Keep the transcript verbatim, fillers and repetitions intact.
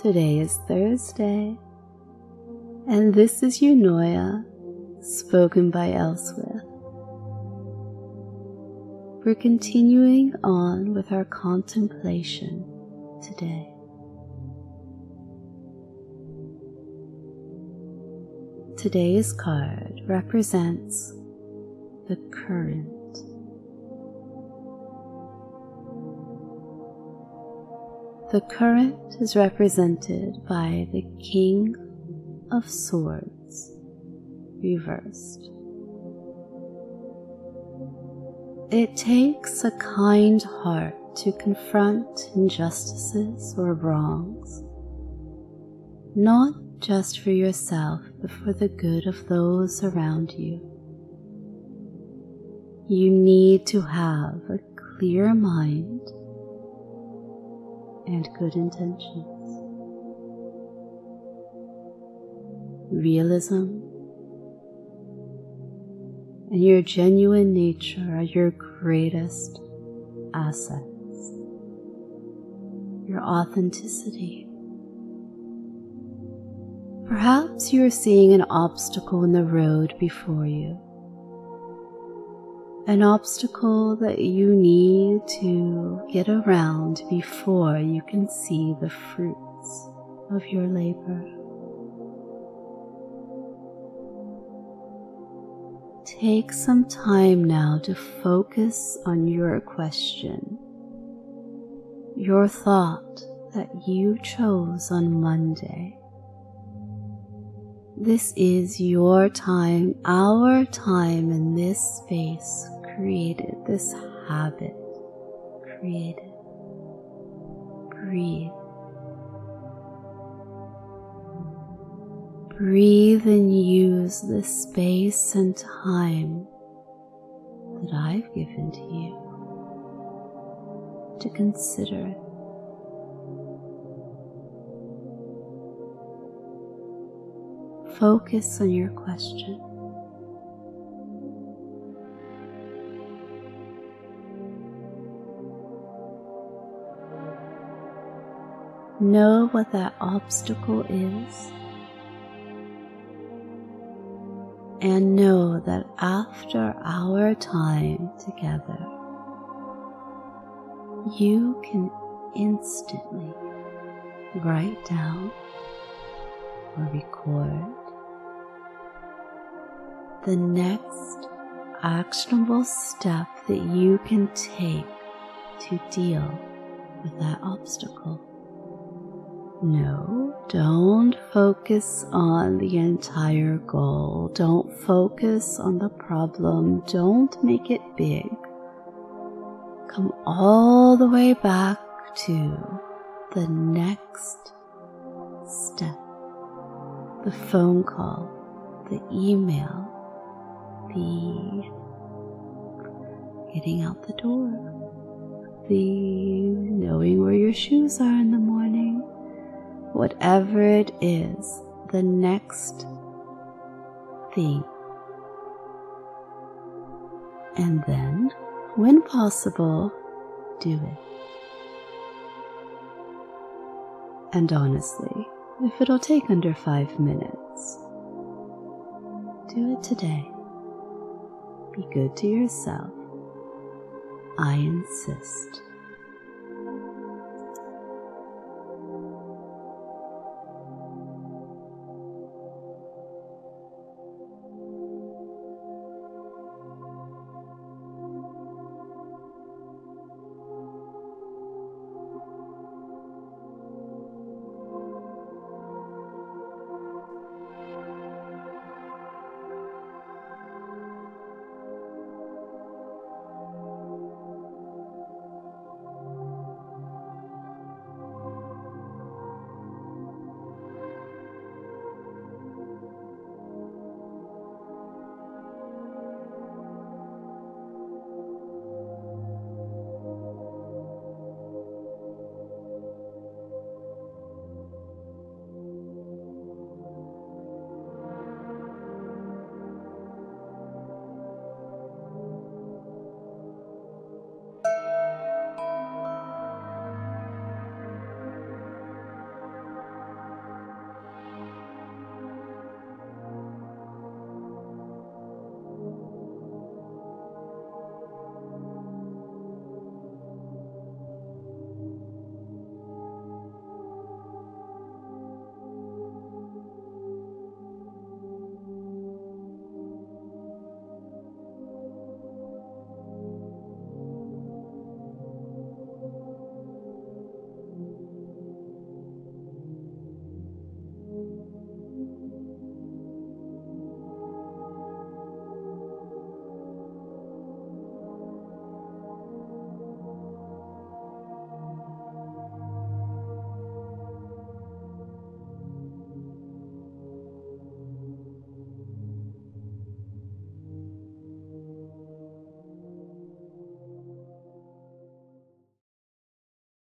Today is Thursday, and this is Eunoia, spoken by Elsewith. We're continuing on with our contemplation today. Today's card represents the current. The current is represented by the King of Swords, reversed. It takes a kind heart to confront injustices or wrongs, not just for yourself, but for the good of those around you. You need to have a clear mind and good intentions. Realism and your genuine nature are your greatest assets. Your authenticity. Perhaps you are seeing an obstacle in the road before you. An obstacle that you need to get around before you can see the fruits of your labor. Take some time now to focus on your question, your thought that you chose on Monday. This is your time, our time in this space created, this habit created. Breathe. Breathe and use the space and time that I've given to you to consider it. Focus on your question. Know what that obstacle is, and know that after our time together, you can instantly write down or record the next actionable step that you can take to deal with that obstacle. No, don't focus on the entire goal. Don't focus on the problem. Don't make it big. Come all the way back to the next step. The phone call, the email, the getting out the door, the knowing where your shoes are in the morning, whatever it is, the next thing. And then, when possible, do it. And honestly, if it'll take under five minutes, do it today. Be good to yourself. I insist.